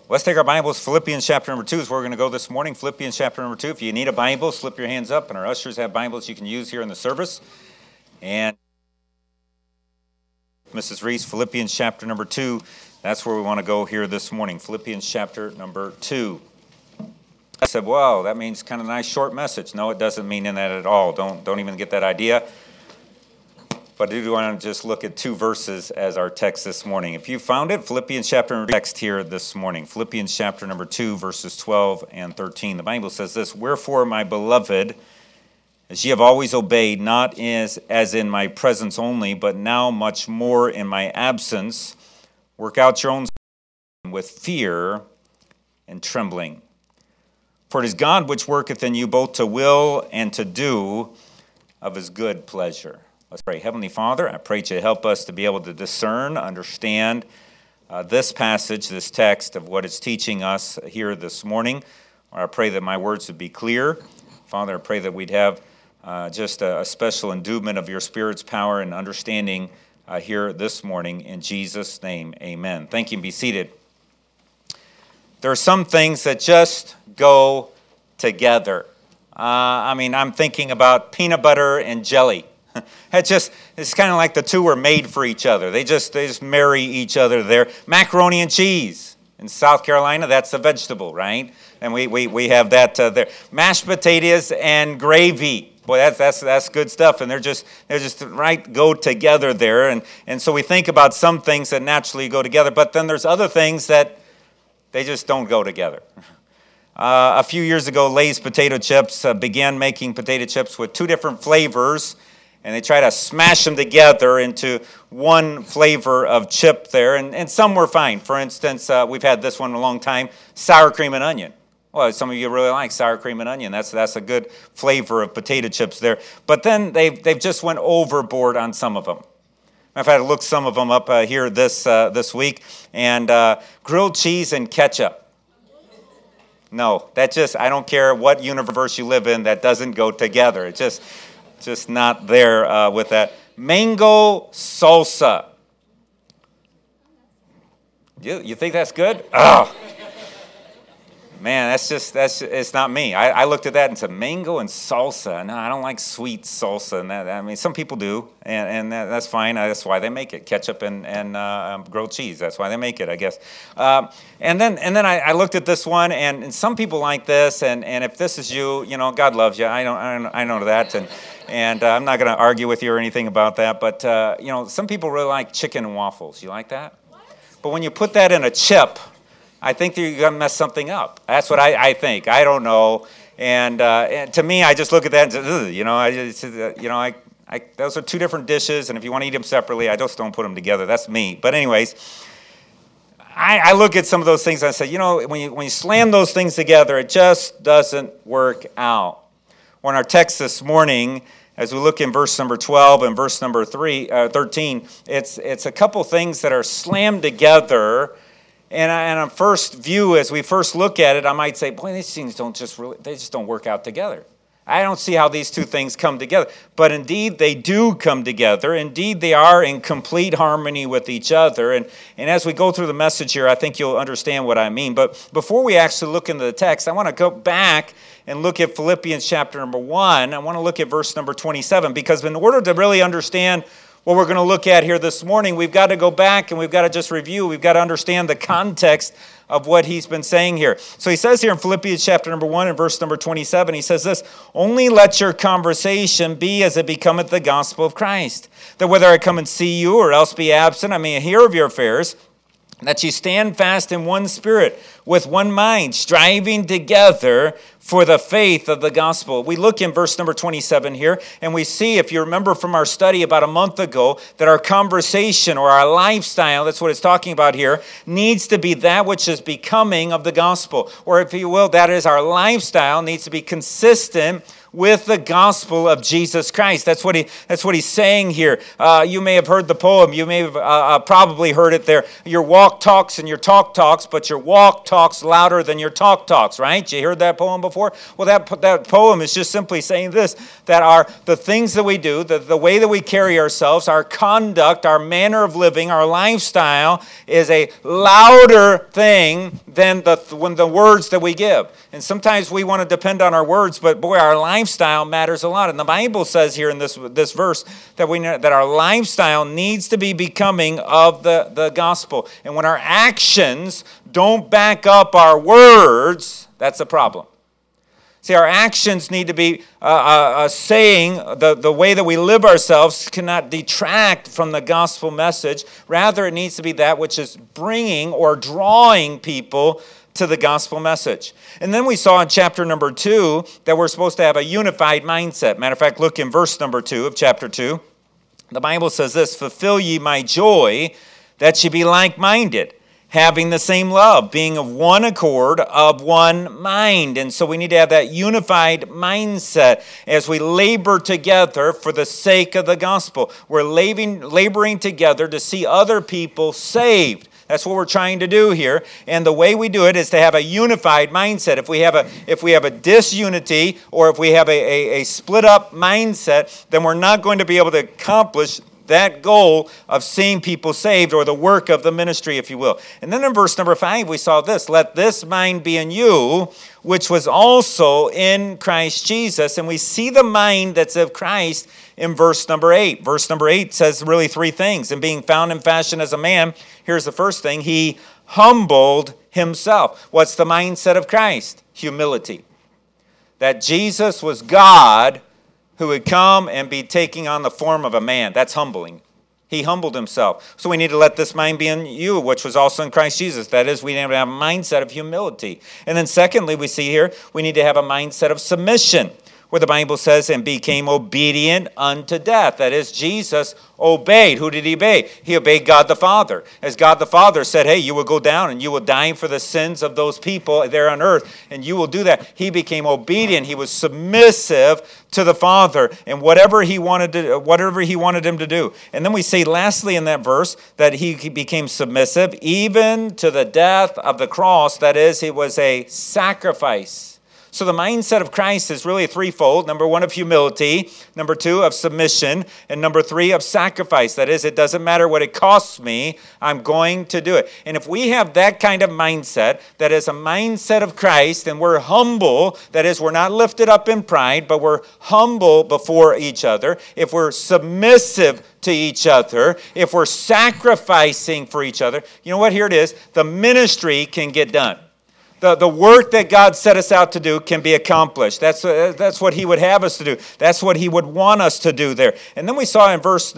Let's take our Bibles. Philippians chapter number 2 is where we're going to go this morning. Philippians chapter number 2. If you need a Bible, slip your hands up, and our ushers have Bibles you can use here in the service. And Mrs. Reese, Philippians chapter number 2, that's where we want to go here this morning. Philippians chapter number 2. I said, wow, that means kind of a nice short message. No, it doesn't mean that at all. Don't even get that idea. But I do want to just look at two verses as our text this morning. If you found it, Philippians chapter number text here this morning. Philippians chapter number 2, verses 12 and 13. The Bible says this, "Wherefore, my beloved, as ye have always obeyed, not as in my presence only, but now much more in my absence, work out your own salvation with fear and trembling. For it is God which worketh in you both to will and to do of his good pleasure." Let's pray. Heavenly Father, I pray that you help us to be able to discern, understand this passage, this text of what it's teaching us here this morning. I pray that my words would be clear. Father, I pray that we'd have just a special endowment of your Spirit's power and understanding here this morning. In Jesus' name, amen. Thank you, and be seated. There are some things that just go together. I'm thinking about peanut butter and jelly. It's kind of like the two were made for each other. They just marry each other there. Macaroni and cheese. In South Carolina, that's a vegetable, right? And we have that there. Mashed potatoes and gravy. Boy, that's good stuff. And they're just right go together there. And so we think about some things that naturally go together, but then there's other things that they just don't go together. A few years ago, Lay's potato chips began making potato chips with two different flavors. And they try to smash them together into one flavor of chip there. And some were fine. For instance, we've had this one a long time, sour cream and onion. Well, some of you really like sour cream and onion. That's a good flavor of potato chips there. But then they've just went overboard on some of them. I've had to look some of them up here this week. And grilled cheese and ketchup. No, I don't care what universe you live in, that doesn't go together. It's just not there with that. Mango salsa. You think that's good? Oh, man, it's not me. I looked at that and said, mango and salsa. No, I don't like sweet salsa. And that, some people do, and that's fine. That's why they make it. Ketchup and grilled cheese. That's why they make it, I guess. And then I looked at this one, and some people like this. And if this is you, God loves you. I know that. And I'm not going to argue with you or anything about that. But, some people really like chicken and waffles. You like that? What? But when you put that in a chip, I think that you're going to mess something up. That's what I think. I don't know. And to me, I just look at that and say, those are two different dishes. And if you want to eat them separately, I just don't put them together. That's me. But anyways, I look at some of those things and I say, when you slam those things together, it just doesn't work out. Well, in our text this morning, as we look in verse number 12 and verse number 13, it's a couple things that are slammed together. And on first view, as we first look at it, I might say, boy, these things they just don't work out together. I don't see how these two things come together. But indeed, they do come together. Indeed, they are in complete harmony with each other. And as we go through the message here, I think you'll understand what I mean. But before we actually look into the text, I want to go back and look at Philippians chapter number 1. I want to look at verse number 27, because in order to really understand what we're going to look at here this morning, we've got to go back and we've got to just review. We've got to understand the context of what he's been saying here. So he says here in Philippians chapter number 1 and verse number 27, he says this, "Only let your conversation be as it becometh the gospel of Christ, that whether I come and see you or else be absent, I may hear of your affairs, that ye stand fast in one spirit, with one mind, striving together for the faith of the gospel." We look in verse number 27 here, and we see, if you remember from our study about a month ago, that our conversation or our lifestyle, that's what it's talking about here, needs to be that which is becoming of the gospel. Or if you will, that is, our lifestyle needs to be consistent with the gospel of Jesus Christ. That's what he's saying here. You may have heard the poem. You may have probably heard it there. Your walk talks and your talk talks, but your walk talks louder than your talk talks, right? You heard that poem before? Well, that poem is just simply saying this, that the things that we do, the way that we carry ourselves, our conduct, our manner of living, our lifestyle is a louder thing than the words that we give. And sometimes we want to depend on our words, but boy, our lifestyle matters a lot. And the Bible says here in this verse that our lifestyle needs to be becoming of the gospel. And when our actions don't back up our words, that's a problem. See, our actions need to be saying the way that we live ourselves cannot detract from the gospel message. Rather, it needs to be that which is bringing or drawing people to the gospel message. And then we saw in chapter number 2 that we're supposed to have a unified mindset. Matter of fact, look in verse number 2 of chapter 2. The Bible says this, "Fulfill ye my joy, that ye be like-minded, having the same love, being of one accord, of one mind." And so we need to have that unified mindset as we labor together for the sake of the gospel. We're laboring together to see other people saved. That's what we're trying to do here. And the way we do it is to have a unified mindset. If we have a disunity or if we have a split up mindset, then we're not going to be able to accomplish that goal of seeing people saved, or the work of the ministry, if you will. And then in verse number 5, we saw this, "Let this mind be in you, which was also in Christ Jesus." And we see the mind that's of Christ in verse number 8. Verse number 8 says really three things. "And being found in fashion as a man," here's the first thing, "he humbled himself." What's the mindset of Christ? Humility. That Jesus was God who would come and be taking on the form of a man. That's humbling. He humbled himself. So we need to let this mind be in you, which was also in Christ Jesus. That is, we need to have a mindset of humility. And then secondly, we see here, we need to have a mindset of submission, where the Bible says, "and became obedient unto death." That is, Jesus obeyed. Who did he obey? He obeyed God the Father. As God the Father said, "Hey, you will go down and you will die for the sins of those people there on earth, and you will do that." He became obedient. He was submissive to the Father and whatever he wanted him to do. And then we see lastly in that verse that he became submissive even to the death of the cross. That is, it was a sacrifice. So the mindset of Christ is really threefold. Number one, of humility. Number two, of submission. And number three, of sacrifice. That is, it doesn't matter what it costs me, I'm going to do it. And if we have that kind of mindset, that is a mindset of Christ, and we're humble, that is, we're not lifted up in pride, but we're humble before each other. If we're submissive to each other, if we're sacrificing for each other, you know what? Here it is. The ministry can get done. The work that God set us out to do can be accomplished. That's what he would have us to do. That's what he would want us to do there. And then we saw in verse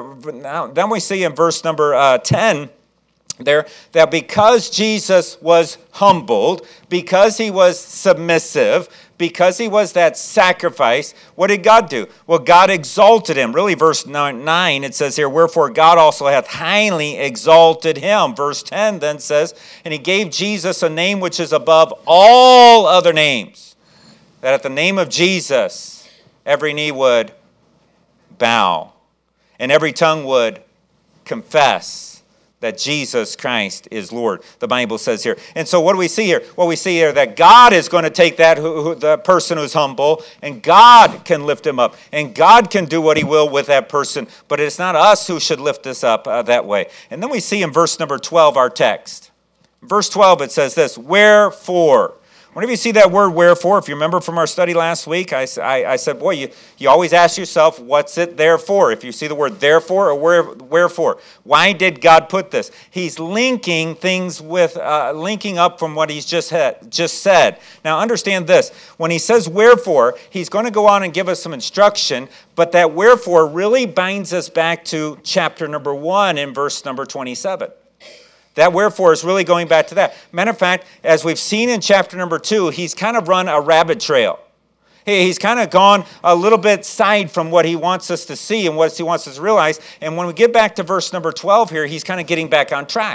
number 10 there, that because Jesus was humbled, because he was submissive, because he was that sacrifice, what did God do? Well, God exalted him. Really, verse 9, it says here, "Wherefore God also hath highly exalted him." Verse 10 then says, "And he gave Jesus a name which is above all other names, that at the name of Jesus every knee would bow, and every tongue would confess that Jesus Christ is Lord." The Bible says here. And so what do we see here? Well, we see here that God is going to take that the person who's humble, and God can lift him up, and God can do what he will with that person, but it's not us who should lift this up that way. And then we see in verse number 12 our text. Verse 12, it says this, "Wherefore." Whenever you see that word "wherefore," if you remember from our study last week, I said, boy, you always ask yourself, what's it there for? If you see the word "therefore" or "wherefore," why did God put this? He's linking things with, linking up from what he's just said. Now understand this. When he says "wherefore," he's going to go on and give us some instruction, but that "wherefore" really binds us back to chapter number 1 in verse number 27. That "wherefore" is really going back to that. Matter of fact, as we've seen in chapter number 2, he's kind of run a rabbit trail. He's kind of gone a little bit side from what he wants us to see and what he wants us to realize. And when we get back to verse number 12 here, he's kind of getting back on track.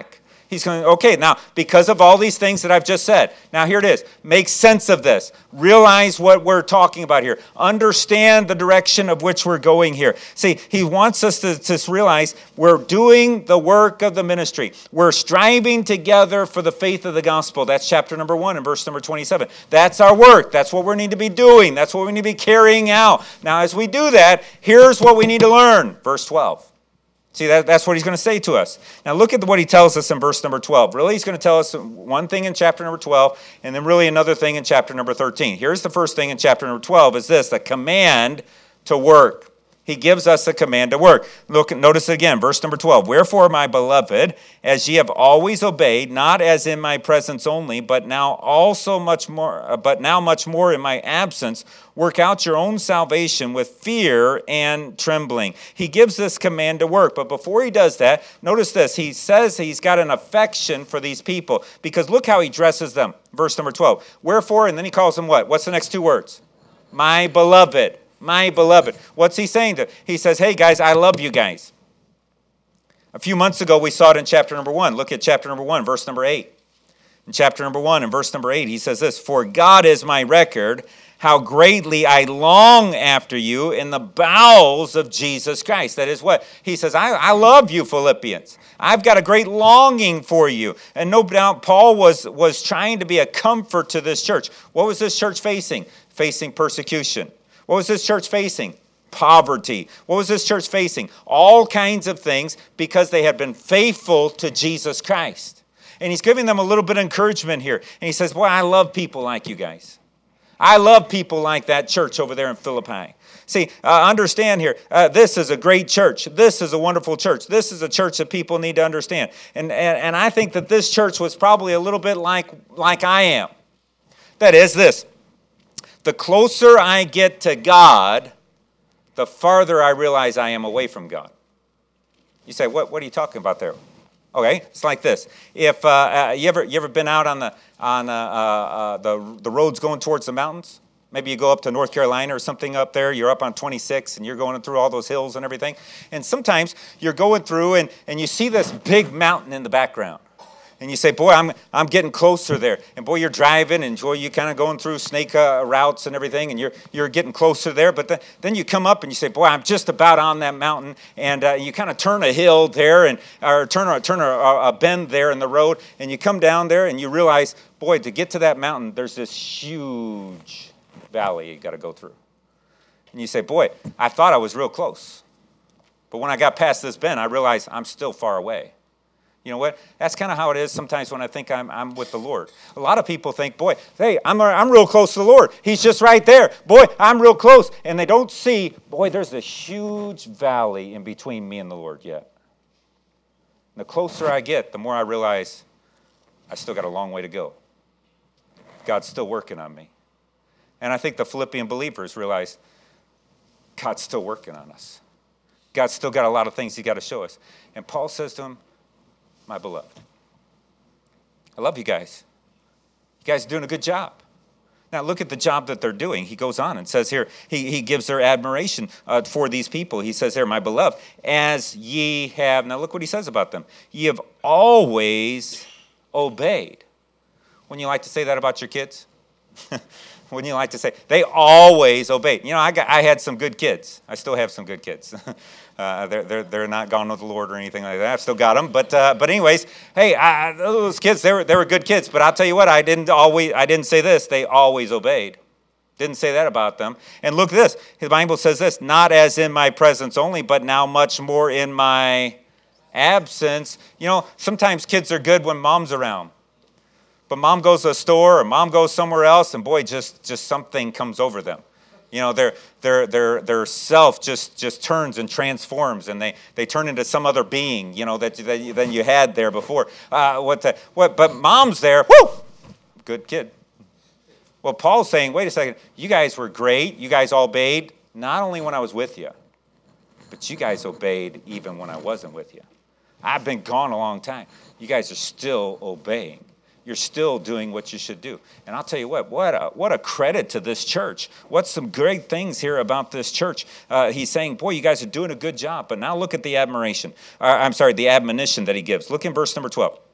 He's going, okay, now, because of all these things that I've just said, now here it is. Make sense of this. Realize what we're talking about here. Understand the direction of which we're going here. See, he wants us to realize we're doing the work of the ministry. We're striving together for the faith of the gospel. That's chapter number 1 and verse number 27. That's our work. That's what we need to be doing. That's what we need to be carrying out. Now, as we do that, here's what we need to learn. Verse 12. See, that's what he's going to say to us. Now, look at what he tells us in verse number 12. Really, he's going to tell us one thing in chapter number 12, and then really another thing in chapter number 13. Here's the first thing in chapter number 12 is this, the command to work. He gives us a command to work. Notice it again, verse number 12. Wherefore, my beloved, as ye have always obeyed, not as in my presence only, but now much more in my absence, work out your own salvation with fear and trembling. He gives this command to work. But before he does that, notice this. He says he's got an affection for these people, because look how he dresses them. Verse number 12. Wherefore, and then he calls them what? What's the next two words? My beloved. My beloved. What's he saying to them? He says, hey guys, I love you guys. A few months ago, we saw it in chapter number 1. Look at chapter number 1, verse number 8. In chapter number 1 and verse number 8, he says this, for God is my record, how greatly I long after you in the bowels of Jesus Christ. That is what? He says, I love you, Philippians. I've got a great longing for you. And no doubt Paul was trying to be a comfort to this church. What was this church facing? Facing persecution. What was this church facing? Poverty. What was this church facing? All kinds of things because they had been faithful to Jesus Christ. And he's giving them a little bit of encouragement here. And he says, boy, I love people like you guys. I love people like that church over there in Philippi. See, understand here, this is a great church. This is a wonderful church. This is a church that people need to understand. And I think that this church was probably a little bit like I am. That is this. The closer I get to God, the farther I realize I am away from God. You say, what are you talking about there? Okay, it's like this. If you ever been out on the roads going towards the mountains? Maybe you go up to North Carolina or something up there. You're up on 26 and you're going through all those hills and everything. And sometimes you're going through and you see this big mountain in the background. And you say, boy, I'm getting closer there. And boy, you're driving, and boy, you're kind of going through snake routes and everything, and you're getting closer there. But then you come up and you say, boy, I'm just about on that mountain. And you kind of turn a hill there, or turn a bend there in the road, and you come down there, and you realize, boy, to get to that mountain, there's this huge valley you got to go through. And you say, boy, I thought I was real close. But when I got past this bend, I realized I'm still far away. You know what? That's kind of how it is sometimes when I think I'm with the Lord. A lot of people think, boy, hey, I'm real close to the Lord. He's just right there. Boy, I'm real close. And they don't see, boy, there's a huge valley in between me and the Lord yet. And the closer I get, the more I realize I still got a long way to go. God's still working on me. And I think the Philippian believers realize God's still working on us. God's still got a lot of things he's got to show us. And Paul says to them, my beloved, I love you guys. You guys are doing a good job. Now look at the job that they're doing. He goes on and says here, he gives their admiration for these people. He says here, my beloved, as ye have, now look what he says about them. Ye have always obeyed. Wouldn't you like to say that about your kids? Wouldn't you like to say, they always obeyed. You know, I had some good kids. I still have some good kids. They're not gone with the Lord or anything like that. I've still got them. But anyways, hey, those kids, they were good kids. But I'll tell you what, I didn't say this. They always obeyed. Didn't say that about them. And look at this. The Bible says this, not as in my presence only, but now much more in my absence. You know, sometimes kids are good when mom's around. But mom goes to a store or mom goes somewhere else, and boy, just something comes over them. You know, their self just turns and transforms, and they turn into some other being, you know, than you had there before. But mom's there, whoo, good kid. Well, Paul's saying, wait a second, you guys were great. You guys all obeyed, not only when I was with you, but you guys obeyed even when I wasn't with you. I've been gone a long time. You guys are still obeying. You're still doing what you should do. And I'll tell you what a credit to this church. What's some great things here about this church? He's saying, boy, you guys are doing a good job. But now look at the admonition that he gives. Look in verse number 12.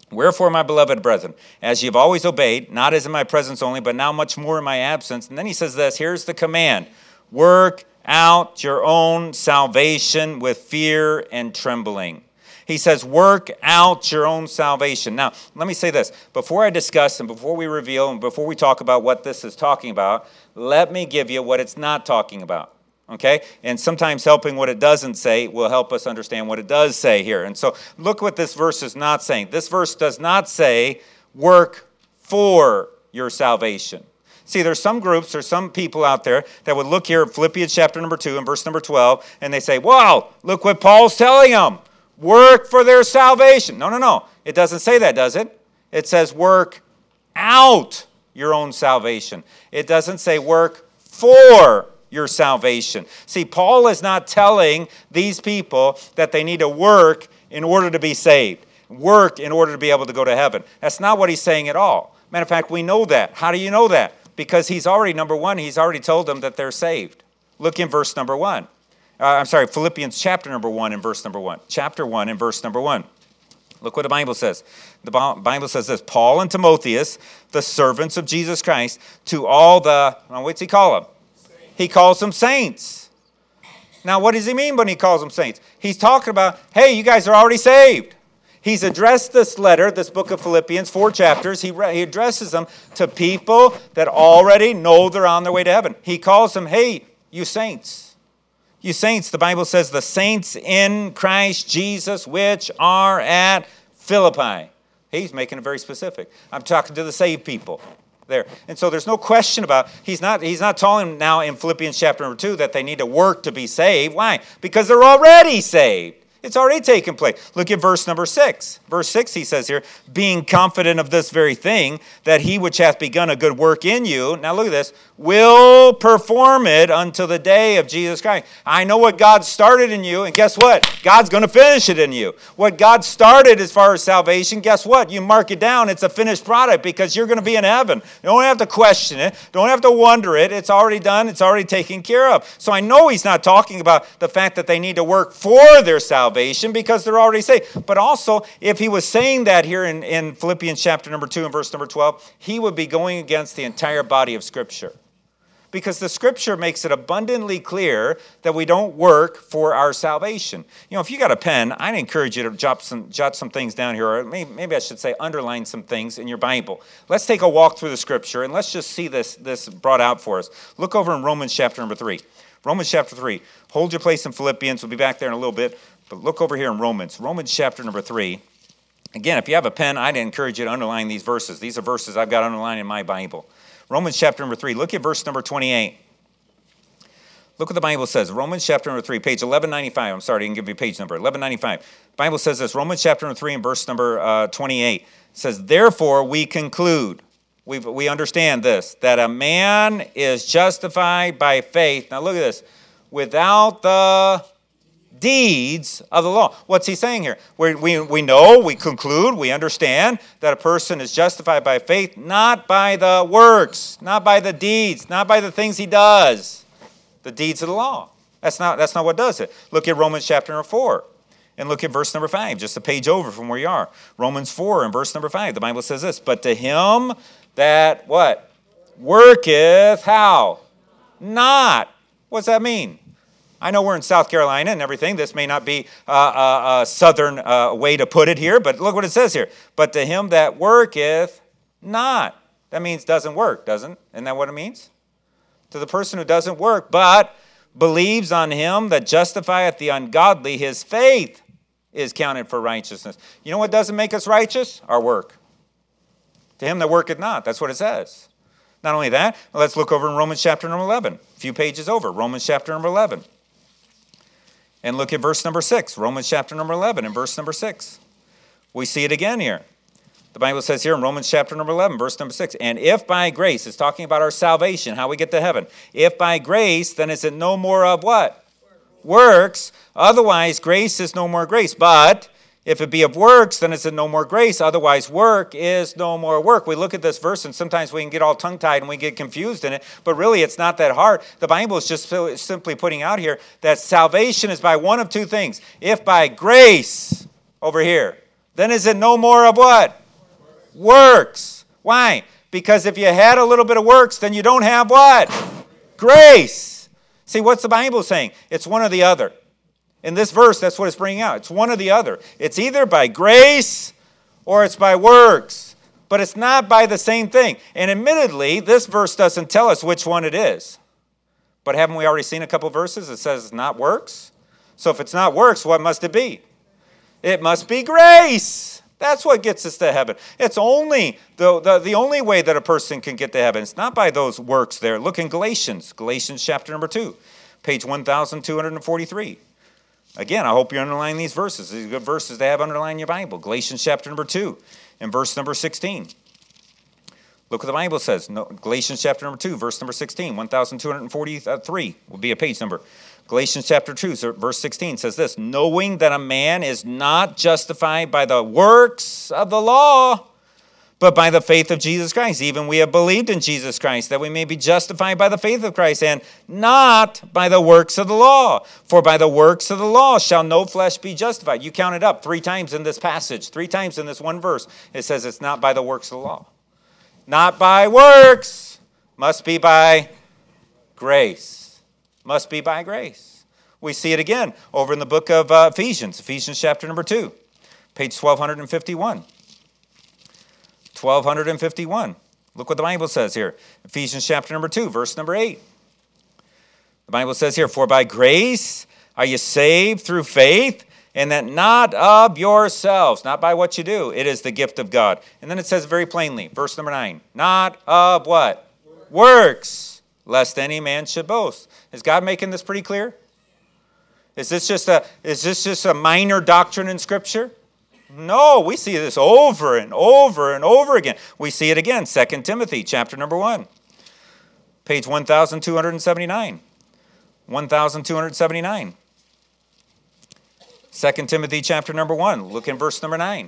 Wherefore, my beloved brethren, as ye have always obeyed, not as in my presence only, but now much more in my absence. And then he says this, here's the command. Work out your own salvation with fear and trembling. He says, work out your own salvation. Now, let me say this. Before I discuss and before we reveal and before we talk about what this is talking about, let me give you what it's not talking about. Okay? And sometimes helping what it doesn't say will help us understand what it does say here. And so look what this verse is not saying. This verse does not say work for your salvation. See, there's some groups, there's some people out there that would look here at Philippians chapter number 2 and verse number 12, and they say, wow, look what Paul's telling them. Work for their salvation. No. It doesn't say that, does it? It says work out your own salvation. It doesn't say work for your salvation. See, Paul is not telling these people that they need to work in order to be saved, work in order to be able to go to heaven. That's not what he's saying at all. Matter of fact, we know that. How do you know that? Because he's already, number one, he's already told them that they're saved. Look in verse number 1. Philippians chapter number 1 and verse number 1. Chapter 1 and verse number 1. Look what the Bible says. The Bible says this, Paul and Timotheus, the servants of Jesus Christ, to all the, what's he call them? He calls them saints. Now, what does he mean when he calls them saints? He's talking about, hey, you guys are already saved. He's addressed this letter, this book of Philippians, 4 chapters. He addresses them to people that already know they're on their way to heaven. He calls them, hey, you saints. You saints, the Bible says, the saints in Christ Jesus, which are at Philippi. He's making it very specific. I'm talking to the saved people there. And so there's no question about, he's not telling them now in Philippians chapter number 2 that they need to work to be saved. Why? Because they're already saved. It's already taken place. Look at verse number 6. Verse 6, he says here, being confident of this very thing, that he which hath begun a good work in you, now look at this, will perform it until the day of Jesus Christ. I know what God started in you, and guess what? God's going to finish it in you. What God started as far as salvation, guess what? You mark it down, it's a finished product because you're going to be in heaven. You don't have to question it. Don't have to wonder it. It's already done. It's already taken care of. So I know he's not talking about the fact that they need to work for their salvation because they're already saved. But also, if he was saying that here in Philippians chapter number 2 and verse number 12, he would be going against the entire body of Scripture. Because the Scripture makes it abundantly clear that we don't work for our salvation. You know, if you got a pen, I'd encourage you to jot some things down here, or maybe I should say underline some things in your Bible. Let's take a walk through the Scripture, and let's just see this brought out for us. Look over in Romans chapter number 3. Romans chapter 3. Hold your place in Philippians. We'll be back there in a little bit. But look over here in Romans. Romans chapter number 3. Again, if you have a pen, I'd encourage you to underline these verses. These are verses I've got underlined in my Bible. Romans chapter number 3. Look at verse number 28. Look what the Bible says. Romans chapter number 3, page 1195. I'm sorry, I didn't give you a page number. 1195. The Bible says this. Romans chapter number 3 and verse number 28. It says, therefore we conclude. We understand this, that a man is justified by faith. Now look at this. Without the deeds of the law. What's he saying here? We know, we conclude, we understand that a person is justified by faith, not by the works, not by the deeds, not by the things he does. The deeds of the law. That's not what does it. Look at Romans chapter number 4. And look at verse number 5, just a page over from where you are. Romans 4 and verse number 5. The Bible says this, but to him that, what? Worketh, how? Not. What's that mean? I know we're in South Carolina and everything. This may not be a southern way to put it here, but look what it says here. But to him that worketh not. That means doesn't work, doesn't? Isn't that what it means? To the person who doesn't work, but believes on him that justifieth the ungodly, his faith is counted for righteousness. You know what doesn't make us righteous? Our work. To him that worketh not. That's what it says. Not only that, let's look over in Romans chapter number 11. A few pages over. Romans chapter number 11. And look at verse number 6. Romans chapter number 11 and verse number 6. We see it again here. The Bible says here in Romans chapter number 11, verse number 6, and if by grace, it's talking about our salvation, how we get to heaven. If by grace, then is it no more of what? Works. Otherwise, grace is no more grace. But if it be of works, then is it no more grace. Otherwise, work is no more work. We look at this verse, and sometimes we can get all tongue-tied and we get confused in it. But really, it's not that hard. The Bible is just simply putting out here that salvation is by one of two things. If by grace, over here, then is it no more of what? works. Why? Because if you had a little bit of works, then you don't have what? Grace. See, what's the Bible saying? It's one or the other. In this verse, that's what it's bringing out. It's one or the other. It's either by grace or it's by works. But it's not by the same thing. And admittedly, this verse doesn't tell us which one it is. But haven't we already seen a couple verses that says it's not works? So if it's not works, what must it be? It must be grace. That's what gets us to heaven. It's only the only way that a person can get to heaven. It's not by those works there. Look in Galatians chapter number 2, page 1243. Again, I hope you underline these verses. These are good verses to have underlined in your Bible. Galatians chapter number 2 and verse number 16. Look what the Bible says. Galatians chapter number 2, verse number 16. 1243 will be a page number. Galatians chapter 2, verse 16 says this, knowing that a man is not justified by the works of the law, but by the faith of Jesus Christ. Even we have believed in Jesus Christ, that we may be justified by the faith of Christ, and not by the works of the law. For by the works of the law shall no flesh be justified. You count it up 3 times in this passage, 3 times in this one verse. It says it's not by the works of the law. Not by works, must be by grace. Must be by grace. We see it again over in the book of Ephesians chapter number 2, page 1251. 1251. Look what the Bible says here. Ephesians chapter number 2, verse number 8. The Bible says here, for by grace are you saved through faith, and that not of yourselves, not by what you do. It is the gift of God. And then it says very plainly, verse number 9, not of what? Works, lest any man should boast. Is God making this pretty clear? Is this just a minor doctrine in Scripture? No, we see this over and over and over again. We see it again, 2 Timothy chapter number 1, page 1279. 1279. 2 Timothy chapter number 1, look in verse number 9.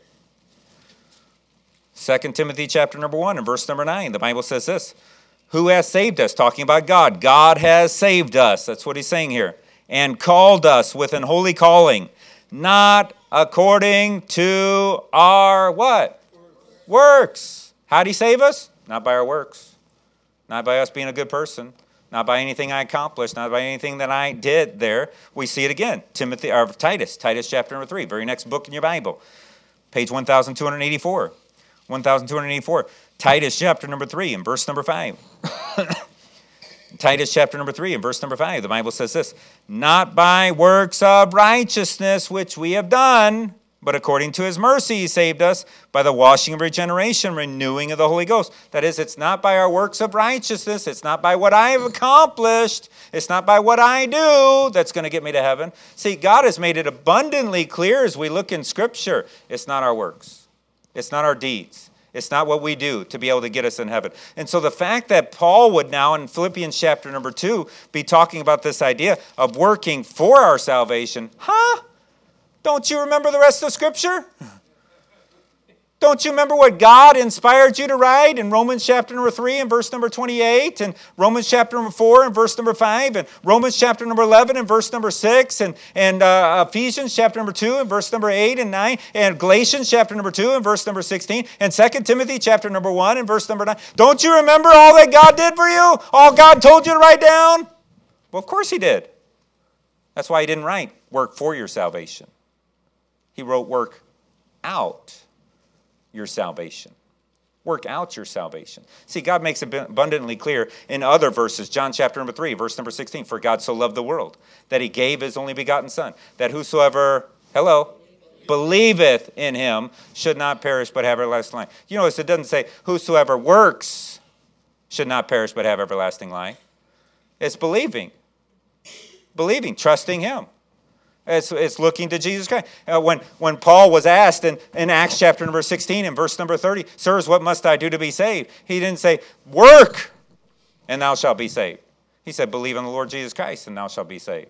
2 Timothy chapter number 1 and verse number 9, the Bible says this, who has saved us, talking about God. God has saved us, that's what he's saying here, and called us with an holy calling, not according to our what? Works. How did he save us? Not by our works. Not by us being a good person. Not by anything I accomplished. Not by anything that I did there. We see it again. Titus chapter number 3. Very next book in your Bible. Page 1284. 1284. Titus chapter number 3 and verse number 5. Titus chapter number 3 and verse number 5, the Bible says this, not by works of righteousness which we have done, but according to his mercy he saved us by the washing of regeneration, renewing of the Holy Ghost. That is, it's not by our works of righteousness. It's not by what I have accomplished. It's not by what I do that's going to get me to heaven. See, God has made it abundantly clear as we look in Scripture. It's not our works. It's not our deeds. It's not what we do to be able to get us in heaven. And so the fact that Paul would now in Philippians chapter number 2 be talking about this idea of working for our salvation, don't you remember the rest of Scripture? Don't you remember what God inspired you to write in Romans chapter number 3 and verse number 28, and Romans chapter number 4 and verse number 5, and Romans chapter number 11 and verse number 6, and Ephesians chapter number 2 and verse number 8 and 9, and Galatians chapter number 2 and verse number 16, and 2 Timothy chapter number 1 and verse number 9. Don't you remember all that God did for you? All God told you to write down? Well, of course he did. That's why he didn't write work for your salvation. He wrote work out your salvation. Work out your salvation. See, God makes it abundantly clear in other verses. John chapter number 3, verse number 16. For God so loved the world that he gave his only begotten Son, that whosoever, believeth in him should not perish but have everlasting life. You notice it doesn't say whosoever works should not perish but have everlasting life. It's believing. Believing, trusting him. It's looking to Jesus Christ. When Paul was asked in Acts chapter number 16 and verse number 30, sirs, what must I do to be saved? He didn't say, work, and thou shalt be saved. He said, believe in the Lord Jesus Christ, and thou shalt be saved.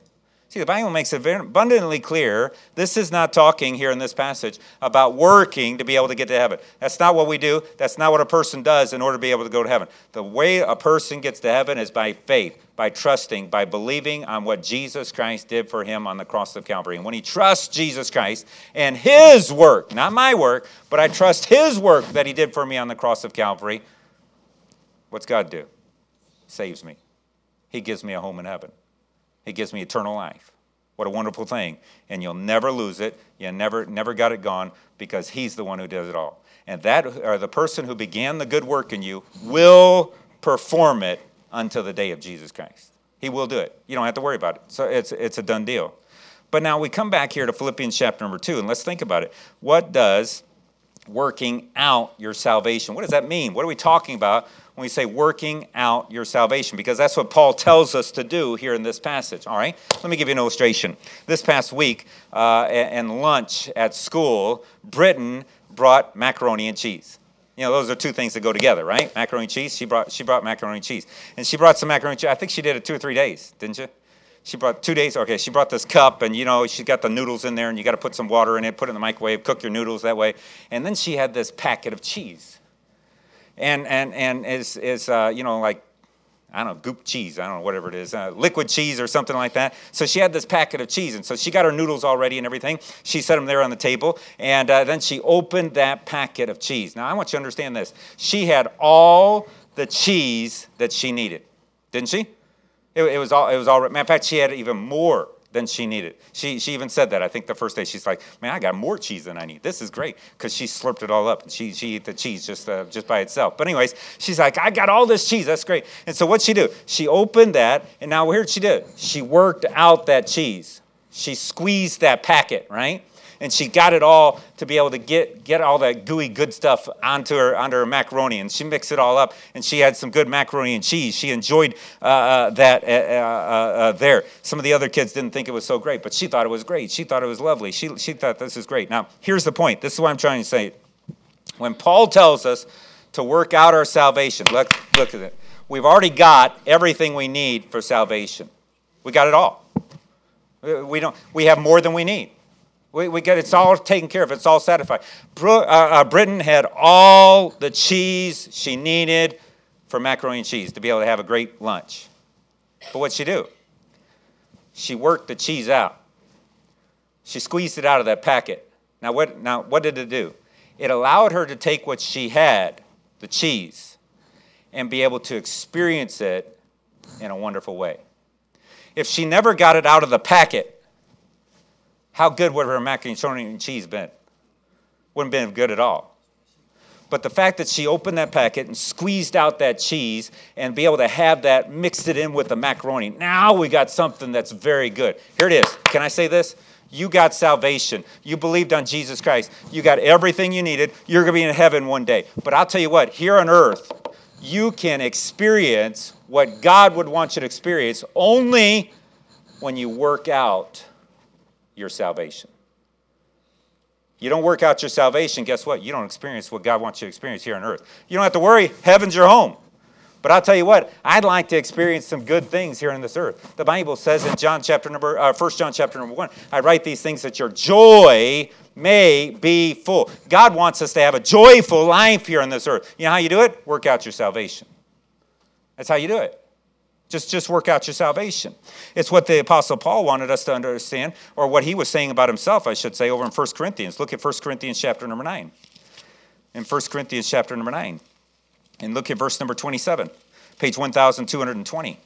See, the Bible makes it very abundantly clear. This is not talking here in this passage about working to be able to get to heaven. That's not what we do. That's not what a person does in order to be able to go to heaven. The way a person gets to heaven is by faith, by trusting, by believing on what Jesus Christ did for him on the cross of Calvary. And when he trusts Jesus Christ and his work, not my work, but I trust his work that he did for me on the cross of Calvary, what's God do? Saves me. He gives me a home in heaven. He gives me eternal life. What a wonderful thing. And you'll never lose it. You never got it gone because he's the one who does it all. And the person who began the good work in you will perform it until the day of Jesus Christ. He will do it. You don't have to worry about it. So it's a done deal. But now we come back here to Philippians chapter number 2, and let's think about it. What does working out your salvation, what does that mean? What are we talking about when we say working out your salvation? Because that's what Paul tells us to do here in this passage, all right? Let me give you an illustration. This past week, in lunch at school, Britton brought macaroni and cheese. You know, those are two things that go together, right? Macaroni and cheese. She brought macaroni and cheese. And she brought some macaroni and cheese. I think she did it 2 or 3 days, didn't you? She brought 2 days. Okay, she brought this cup, and, you know, she's got the noodles in there, and you got to put some water in it, put it in the microwave, cook your noodles that way. And then she had this packet of cheese. And is you know, like, I don't know, goop cheese, I don't know, whatever it is, liquid cheese or something like that. So she had this packet of cheese, and so she got her noodles all ready and everything. She set them there on the table, and then she opened that packet of cheese. Now, I want you to understand this. She had all the cheese that she needed, didn't she? It was all. Matter of fact, she had even more than she needed. She even said that. I think the first day she's like, "Man, I got more cheese than I need. This is great," because she slurped it all up and she ate the cheese just by itself. But anyways, she's like, "I got all this cheese. That's great." And so what'd she do? She opened that, and now here's what she did. She worked out that cheese. She squeezed that packet, right? And she got it all to be able to get all that gooey good stuff onto her macaroni. And she mixed it all up, and she had some good macaroni and cheese. She enjoyed that there. Some of the other kids didn't think it was so great, but she thought it was great. She thought it was lovely. She thought this is great. Now, here's the point. This is what I'm trying to say. When Paul tells us to work out our salvation, look at it. We've already got everything we need for salvation. We got it all. We have more than we need. We get it's all taken care of. It's all satisfied. Britton had all the cheese she needed for macaroni and cheese to be able to have a great lunch. But what'd she do? She worked the cheese out. She squeezed it out of that packet. Now what did it do? It allowed her to take what she had, the cheese, and be able to experience it in a wonderful way. If she never got it out of the packet, how good would her macaroni and cheese been? Wouldn't have been good at all. But the fact that she opened that packet and squeezed out that cheese and be able to have that, mixed it in with the macaroni, now we got something that's very good. Here it is. Can I say this? You got salvation. You believed on Jesus Christ. You got everything you needed. You're going to be in heaven one day. But I'll tell you what, here on earth, you can experience what God would want you to experience only when you work out your salvation. You don't work out your salvation, guess what? You don't experience what God wants you to experience here on earth. You don't have to worry, heaven's your home. But I'll tell you what, I'd like to experience some good things here on this earth. The Bible says in 1 John chapter number 1, I write these things that your joy may be full. God wants us to have a joyful life here on this earth. You know how you do it? Work out your salvation. That's how you do it. Just work out your salvation. It's what the Apostle Paul wanted us to understand, or what he was saying about himself, I should say, over in 1 Corinthians. Look at 1 Corinthians chapter number 9. In 1 Corinthians chapter number 9. And look at verse number 27, page 1220.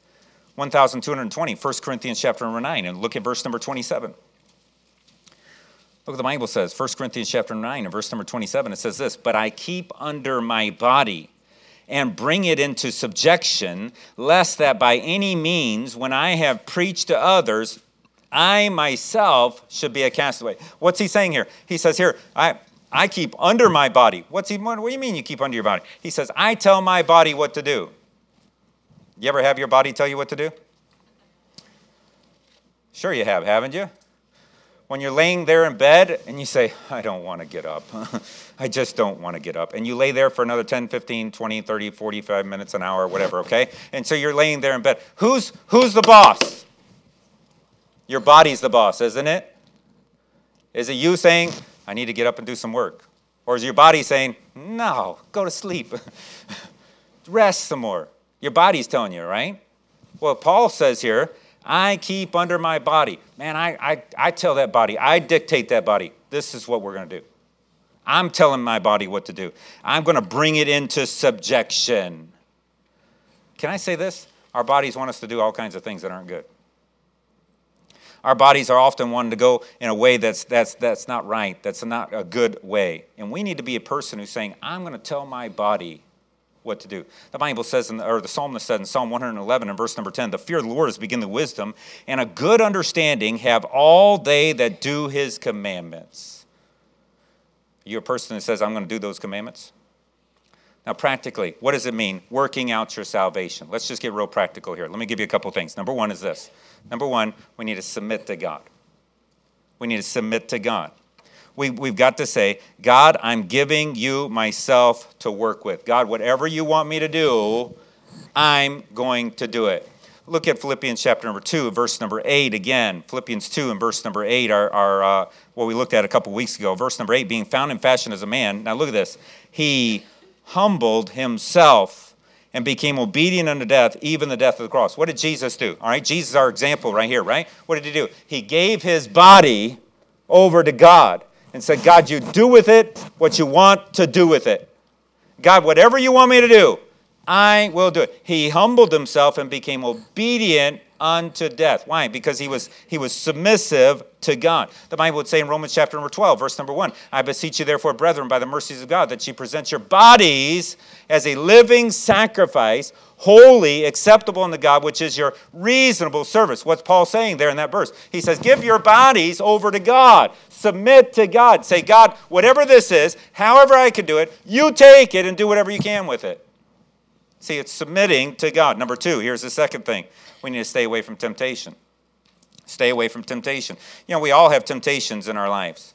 1220, 1 Corinthians chapter number 9. And look at verse number 27. Look what the Bible says, 1 Corinthians chapter 9 and verse number 27. It says this, "But I keep under my body and bring it into subjection, lest that by any means, when I have preached to others, I myself should be a castaway." What's he saying here? He says here, I keep under my body. What do you mean you keep under your body? He says, I tell my body what to do. You ever have your body tell you what to do? Sure you have, haven't you? When you're laying there in bed and you say, I don't want to get up. I just don't want to get up. And you lay there for another 10, 15, 20, 30, 45 minutes, an hour, whatever, okay? And so you're laying there in bed. Who's the boss? Your body's the boss, isn't it? Is it you saying, I need to get up and do some work? Or is your body saying, no, go to sleep. Rest some more. Your body's telling you, right? Well, Paul says here, I keep under my body. Man, I tell that body, I dictate that body. This is what we're going to do. I'm telling my body what to do. I'm going to bring it into subjection. Can I say this? Our bodies want us to do all kinds of things that aren't good. Our bodies are often wanting to go in a way that's not right, that's not a good way. And we need to be a person who's saying, I'm going to tell my body what to do. The Bible says, or the psalmist said in Psalm 111 and verse number 10, the fear of the Lord is beginning with wisdom, and a good understanding have all they that do his commandments. Are you a person that says, I'm going to do those commandments? Now, practically, what does it mean, working out your salvation? Let's just get real practical here. Let me give you a couple things. Number one is this. Number one, we need to submit to God. We need to submit to God. We've got to say, God, I'm giving you myself to work with. God, whatever you want me to do, I'm going to do it. Look at Philippians chapter number 2, verse number 8 again. Philippians 2 and verse number 8 are what we looked at a couple weeks ago. Verse number 8, being found in fashion as a man. Now look at this. He humbled himself and became obedient unto death, even the death of the cross. What did Jesus do? All right, Jesus is our example right here, right? What did he do? He gave his body over to God and said, God, you do with it what you want to do with it. God, whatever you want me to do, I will do it. He humbled himself and became obedient unto death. Why? Because he was submissive to God. The Bible would say in Romans chapter number 12, verse number 1, I beseech you therefore, brethren, by the mercies of God, that ye present your bodies as a living sacrifice, holy, acceptable unto God, which is your reasonable service. What's Paul saying there in that verse? He says, give your bodies over to God. Submit to God. Say, God, whatever this is, however I can do it, you take it and do whatever you can with it. See, it's submitting to God. Number two, here's the second thing. We need to stay away from temptation. Stay away from temptation. You know, we all have temptations in our lives.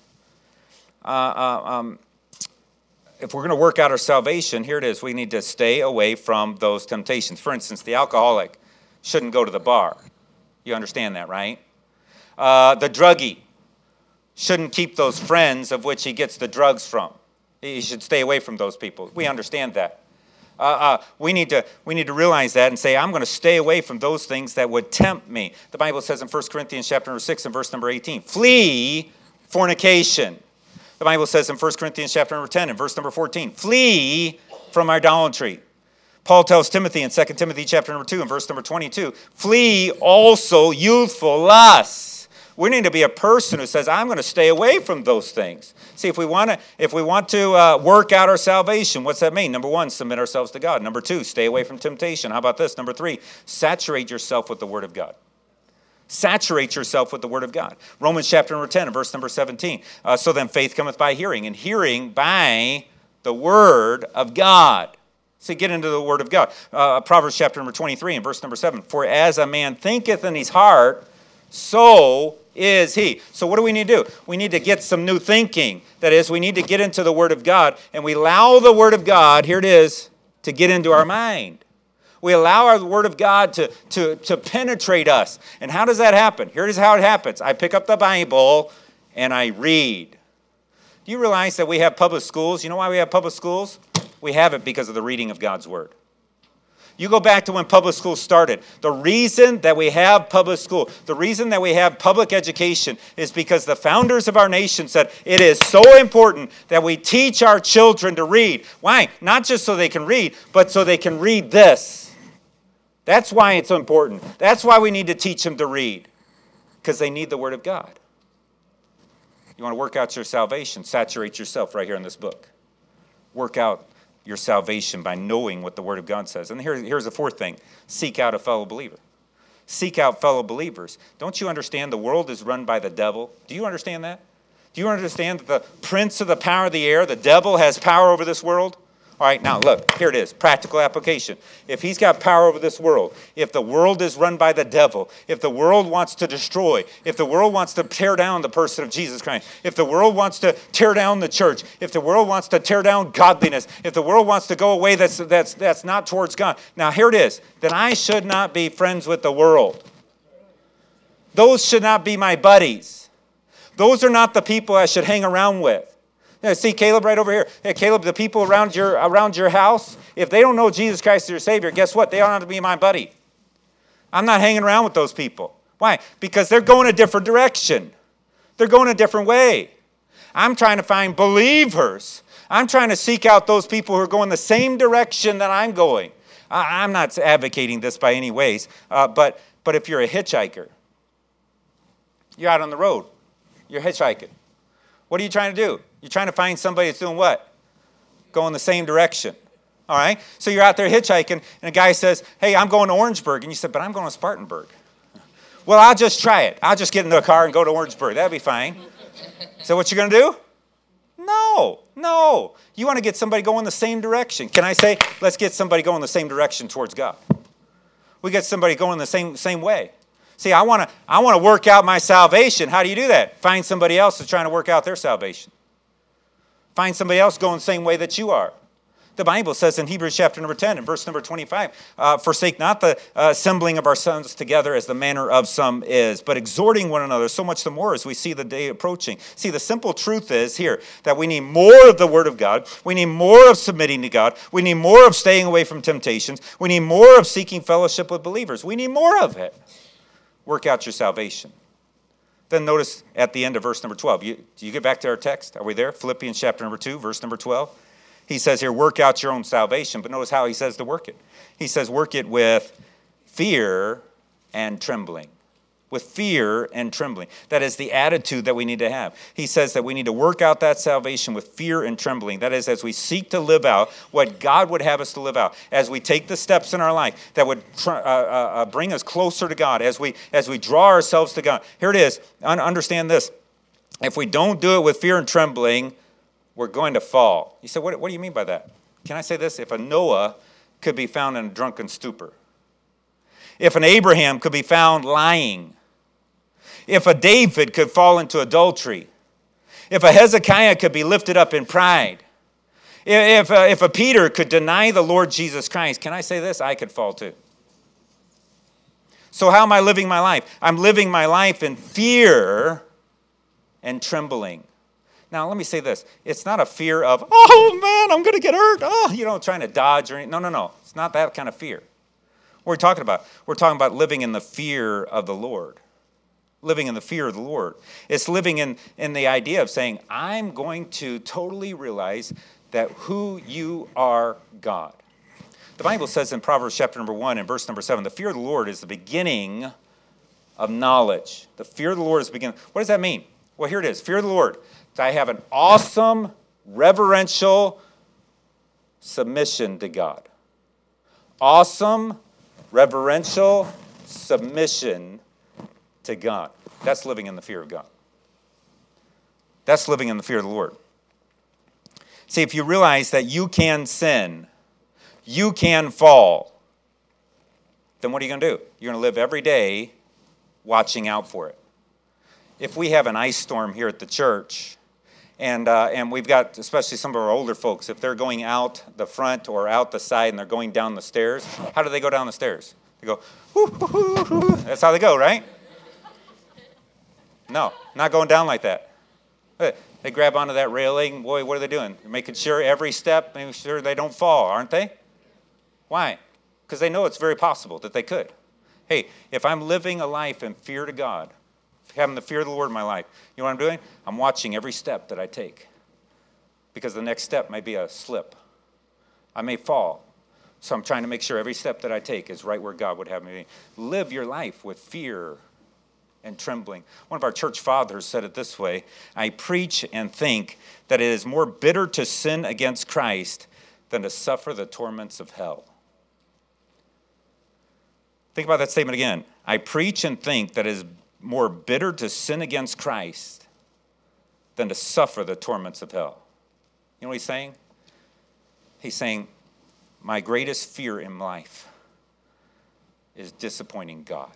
If we're going to work out our salvation, here it is. We need to stay away from those temptations. For instance, the alcoholic shouldn't go to the bar. You understand that, right? The druggie shouldn't keep those friends of which he gets the drugs from. He should stay away from those people. We understand that. We need to realize that and say, I'm going to stay away from those things that would tempt me. The Bible says in 1 Corinthians chapter number 6 and verse number 18, flee fornication. The Bible says in 1 Corinthians chapter number 10 and verse number 14, flee from idolatry. Paul tells Timothy in 2 Timothy chapter number 2 and verse number 22, flee also youthful lusts. We need to be a person who says, I'm going to stay away from those things. See, if we want to work out our salvation, what's that mean? Number one, submit ourselves to God. Number two, stay away from temptation. How about this? Number three, saturate yourself with the Word of God. Saturate yourself with the Word of God. Romans chapter number 10 and verse number 17. So then faith cometh by hearing, and hearing by the Word of God. See, get into the Word of God. Proverbs chapter number 23 and verse number 7. For as a man thinketh in his heart, so is he. So what do we need to do? We need to get some new thinking. That is, we need to get into the Word of God, and we allow the Word of God, here it is, to get into our mind. We allow our Word of God to penetrate us. And how does that happen? Here is how it happens. I pick up the Bible and I read. Do you realize that we have public schools? You know why we have public schools? We have it because of the reading of God's Word. You go back to when public school started. The reason that we have public school, the reason that we have public education is because the founders of our nation said it is so important that we teach our children to read. Why? Not just so they can read, but so they can read this. That's why it's important. That's why we need to teach them to read, because they need the Word of God. You want to work out your salvation, saturate yourself right here in this book. Work out your salvation by knowing what the Word of God says. And here's the fourth thing. Seek out a fellow believer. Seek out fellow believers. Don't you understand the world is run by the devil? Do you understand that? Do you understand that the prince of the power of the air, the devil, has power over this world? All right, now look, here it is, practical application. If he's got power over this world, if the world is run by the devil, if the world wants to destroy, if the world wants to tear down the person of Jesus Christ, if the world wants to tear down the church, if the world wants to tear down godliness, if the world wants to go away that's not towards God, now here it is, then I should not be friends with the world. Those should not be my buddies. Those are not the people I should hang around with. See Caleb right over here. Hey, Caleb, the people around your house, if they don't know Jesus Christ as your Savior, guess what? They don't have to be my buddy. I'm not hanging around with those people. Why? Because they're going a different direction. They're going a different way. I'm trying to find believers. I'm trying to seek out those people who are going the same direction that I'm going. I'm not advocating this by any ways, but if you're a hitchhiker, you're out on the road, you're hitchhiking. What are you trying to do? You're trying to find somebody that's doing what? Going the same direction. All right? So you're out there hitchhiking, and a guy says, hey, I'm going to Orangeburg. And you said, but I'm going to Spartanburg. Well, I'll just try it. I'll just get into a car and go to Orangeburg. That'll be fine. So what you going to do? No. You want to get somebody going the same direction. Can I say, let's get somebody going the same direction towards God. We get somebody going the same way. See, I want to work out my salvation. How do you do that? Find somebody else that's trying to work out their salvation. Find somebody else going the same way that you are. The Bible says in Hebrews chapter number 10 and verse number 25, forsake not the assembling of ourselves together as the manner of some is, but exhorting one another, so much the more as we see the day approaching. See, the simple truth is here that we need more of the Word of God. We need more of submitting to God. We need more of staying away from temptations. We need more of seeking fellowship with believers. We need more of it. Work out your salvation. Then notice at the end of verse number 12. Do you get back to our text? Are we there? Philippians chapter number 2, verse number 12. He says here, work out your own salvation. But notice how he says to work it. He says, work it with fear and trembling. With fear and trembling. That is the attitude that we need to have. He says that we need to work out that salvation with fear and trembling. That is, as we seek to live out what God would have us to live out. As we take the steps in our life that would bring us closer to God. As we draw ourselves to God. Here it is. Understand this. If we don't do it with fear and trembling, we're going to fall. You say, what do you mean by that? Can I say this? If a Noah could be found in a drunken stupor. If an Abraham could be found lying. If a David could fall into adultery. If a Hezekiah could be lifted up in pride. If a Peter could deny the Lord Jesus Christ. Can I say this? I could fall too. So how am I living my life? I'm living my life in fear and trembling. Now, let me say this. It's not a fear of, oh, man, I'm going to get hurt. Trying to dodge or anything. No. It's not that kind of fear. What are we talking about? We're talking about living in the fear of the Lord. Living in the fear of the Lord. It's living in the idea of saying, I'm going to totally realize that who you are, God. The Bible says in Proverbs chapter number 1 and verse number 7, the fear of the Lord is the beginning of knowledge. The fear of the Lord is the beginning. What does that mean? Well, here it is. Fear of the Lord. I have an awesome, reverential submission to God. Awesome, reverential submission to God. That's living in the fear of God. That's living in the fear of the Lord. See, if you realize that you can sin, you can fall, then what are you going to do? You're going to live every day watching out for it. If we have an ice storm here at the church, and we've got, especially some of our older folks, if they're going out the front or out the side and they're going down the stairs, how do they go down the stairs? They go, hoo, hoo, hoo, hoo. That's how they go, right? No, not going down like that. They grab onto that railing. Boy, what are they doing? They're making sure every step, making sure they don't fall, aren't they? Why? Because they know it's very possible that they could. Hey, if I'm living a life in fear to God, having the fear of the Lord in my life, you know what I'm doing? I'm watching every step that I take. Because the next step might be a slip. I may fall. So I'm trying to make sure every step that I take is right where God would have me. Live your life with fear and trembling. One of our church fathers said it this way: I preach and think that it is more bitter to sin against Christ than to suffer the torments of hell. Think about that statement again. I preach and think that it is more bitter to sin against Christ than to suffer the torments of hell. You know what he's saying? He's saying, my greatest fear in life is disappointing God.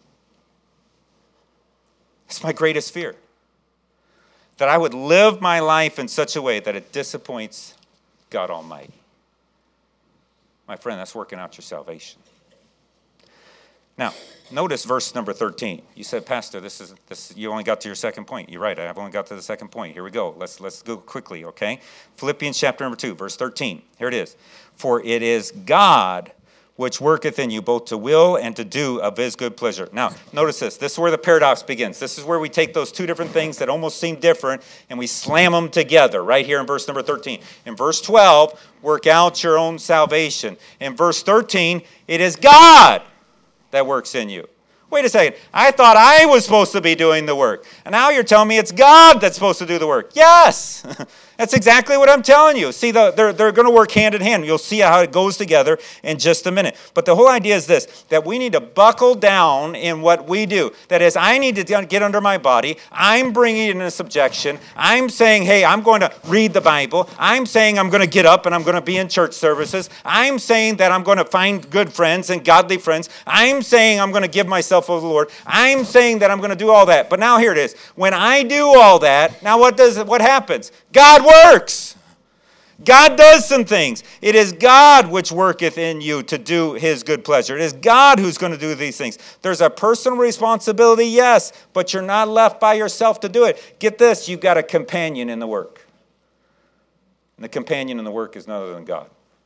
It's my greatest fear. That I would live my life in such a way that it disappoints God Almighty. My friend, that's working out your salvation. Now, notice verse number 13. You said, Pastor, you only got to your second point. You're right, I've only got to the second point. Here we go. Let's go quickly, okay? Philippians chapter number 2, verse 13. Here it is. For it is God which worketh in you both to will and to do of his good pleasure. Now, notice this. This is where the paradox begins. This is where we take those two different things that almost seem different and we slam them together right here in verse number 13. In verse 12, work out your own salvation. In verse 13, it is God that works in you. Wait a second. I thought I was supposed to be doing the work. And now you're telling me it's God that's supposed to do the work. Yes. That's exactly what I'm telling you. See, they're going to work hand in hand. You'll see how it goes together in just a minute. But the whole idea is this, that we need to buckle down in what we do. That is, I need to get under my body. I'm bringing it into subjection. I'm saying, hey, I'm going to read the Bible. I'm saying I'm going to get up and I'm going to be in church services. I'm saying that I'm going to find good friends and godly friends. I'm saying I'm going to give myself over to the Lord. I'm saying that I'm going to do all that. But now here it is. When I do all that, now what happens? God works. God does some things. It is God which worketh in you to do his good pleasure. It is God who's going to do these things. There's a personal responsibility, yes, but you're not left by yourself to do it. Get this, you've got a companion in the work. And the companion in the work is none other than God.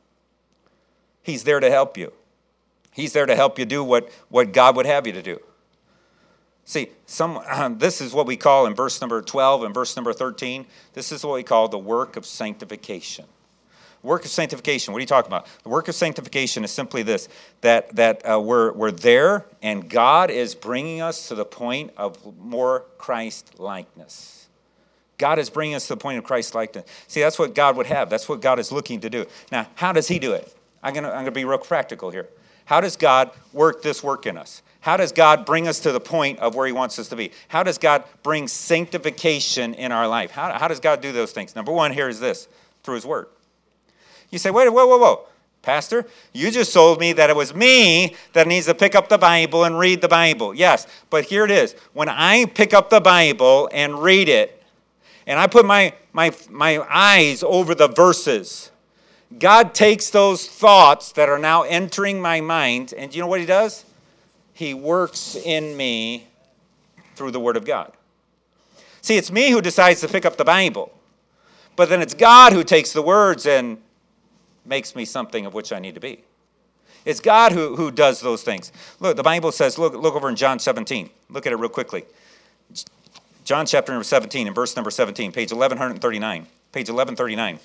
He's there to help you. He's there to help you do what God would have you to do. See, this is what we call in verse number 12 and verse number 13, this is what we call the work of sanctification. Work of sanctification, what are you talking about? The work of sanctification is simply this, that we're there and God is bringing us to the point of more Christ-likeness. God is bringing us to the point of Christ-likeness. See, that's what God would have. That's what God is looking to do. Now, how does he do it? I'm going to be real practical here. How does God work this work in us? How does God bring us to the point of where he wants us to be? How does God bring sanctification in our life? How does God do those things? Number one here is this, through his word. You say, wait, whoa. Pastor, you just told me that it was me that needs to pick up the Bible and read the Bible. Yes, but here it is. When I pick up the Bible and read it, and I put my eyes over the verses, God takes those thoughts that are now entering my mind, and you know what he does? He works in me through the Word of God. See, it's me who decides to pick up the Bible, but then it's God who takes the words and makes me something of which I need to be. It's God who does those things. Look, the Bible says, look over in John 17. Look at it real quickly. John chapter number 17 and verse number 17, page 1139. Page 1139.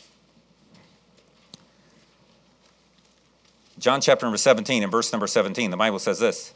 John chapter number 17 and verse number 17, the Bible says this.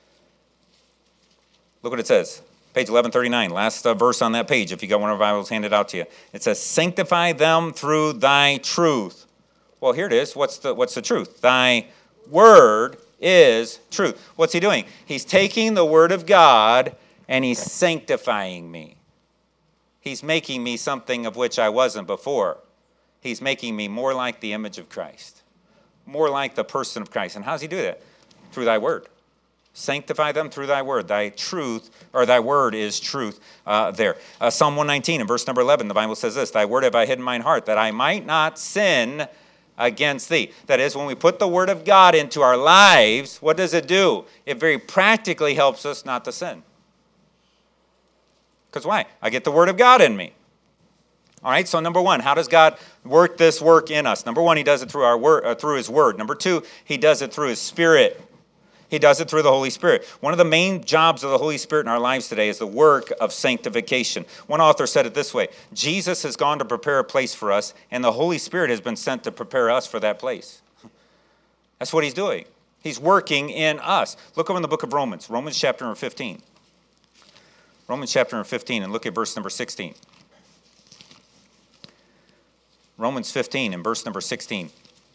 Look what it says. Page 1139, last verse on that page, if you got one of our Bibles handed out to you. It says, sanctify them through thy truth. Well, here it is. What's the truth? Thy word is truth. What's he doing? He's taking the word of God and he's sanctifying me. He's making me something of which I wasn't before. He's making me more like the image of Christ. More like the person of Christ. And how does he do that? Through thy word. Sanctify them through thy word. Thy truth, or thy word is truth there. Psalm 119 and verse number 11, the Bible says this, thy word have I hid in mine heart, that I might not sin against thee. That is, when we put the word of God into our lives, what does it do? It very practically helps us not to sin. Because why? I get the word of God in me. All right, so number one, how does God work this work in us? Number one, he does it through our word, through his word. Number two, he does it through his Spirit. He does it through the Holy Spirit. One of the main jobs of the Holy Spirit in our lives today is the work of sanctification. One author said it this way, Jesus has gone to prepare a place for us, and the Holy Spirit has been sent to prepare us for that place. That's what he's doing. He's working in us. Look over in the book of Romans, Romans chapter number 15. Romans chapter number 15, and look at verse number 16. Romans 15 and verse number 16.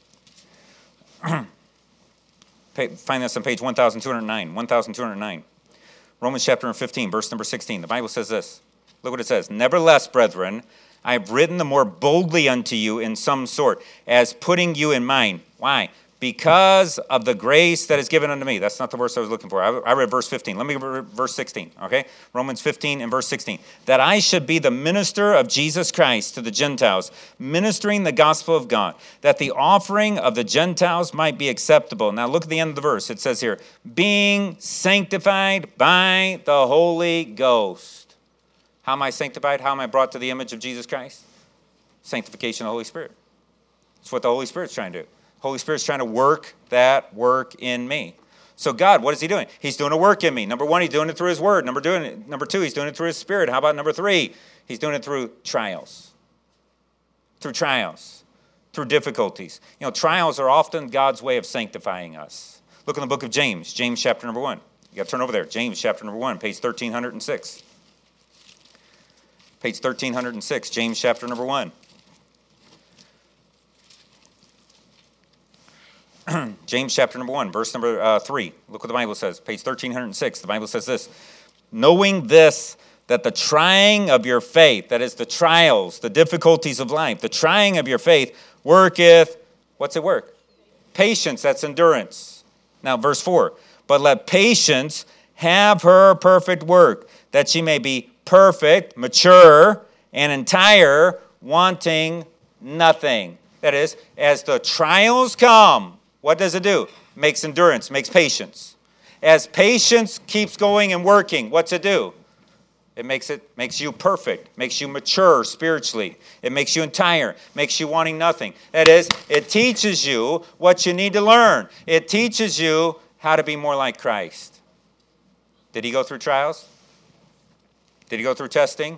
Find this on page 1209. 1209. Romans chapter 15, verse number 16. The Bible says this. Look what it says. Nevertheless, brethren, I have written the more boldly unto you in some sort, as putting you in mind. Why? because of the grace that is given unto me. That's not the verse I was looking for. I read verse 15. Let me read verse 16, okay? Romans 15 and verse 16. That I should be the minister of Jesus Christ to the Gentiles, ministering the gospel of God, that the offering of the Gentiles might be acceptable. Now look at the end of the verse. It says here, being sanctified by the Holy Ghost. How am I sanctified? How am I brought to the image of Jesus Christ? Sanctification of the Holy Spirit. That's what the Holy Spirit's trying to do. Holy Spirit's trying to work that work in me. So God, what is he doing? He's doing a work in me. Number one, he's doing it through his word. Number two, he's doing it through his Spirit. How about number three? He's doing it through trials. Through trials. Through difficulties. You know, trials are often God's way of sanctifying us. Look in the book of James. James chapter number 1. You got to turn over there. James chapter number 1, page 1306. Page 1306, James chapter number 1. James chapter number 1, verse number 3. Look what the Bible says. Page 1306. The Bible says this. Knowing this, that the trying of your faith, that is the trials, the difficulties of life, the trying of your faith worketh, what's it work? Patience, that's endurance. Now verse 4. But let patience have her perfect work, that she may be perfect, mature, and entire, wanting nothing. That is, as the trials come, what does it do? Makes endurance, makes patience. As patience keeps going and working, what's it do? It makes you perfect, makes you mature spiritually. It makes you entire, makes you wanting nothing. That is, it teaches you what you need to learn. It teaches you how to be more like Christ. Did he go through trials? Did he go through testing?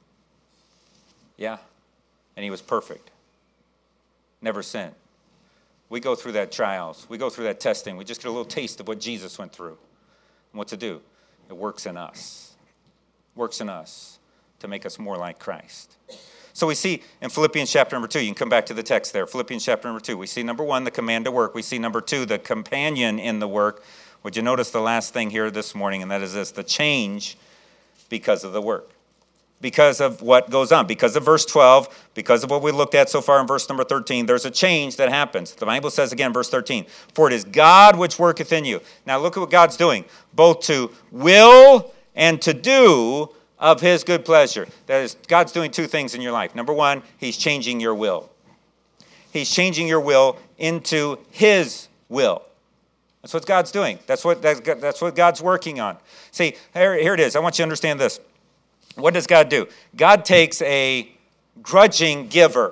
Yeah. And he was perfect. Never sinned. We go through that trials. We go through that testing. We just get a little taste of what Jesus went through. And what to do? It works in us. Works in us to make us more like Christ. So we see in Philippians chapter number 2, you can come back to the text there. Philippians chapter number 2, we see number 1, the command to work. We see number 2, the companion in the work. Would you notice the last thing here this morning, and that is this, the change because of the work. Because of what goes on. Because of verse 12, because of what we looked at so far in verse number 13, there's a change that happens. The Bible says again, verse 13, for it is God which worketh in you. Now look at what God's doing, both to will and to do of his good pleasure. That is, God's doing two things in your life. Number one, he's changing your will. He's changing your will into his will. That's what God's doing. That's what God's working on. See, here it is. I want you to understand this. What does God do? God takes a grudging giver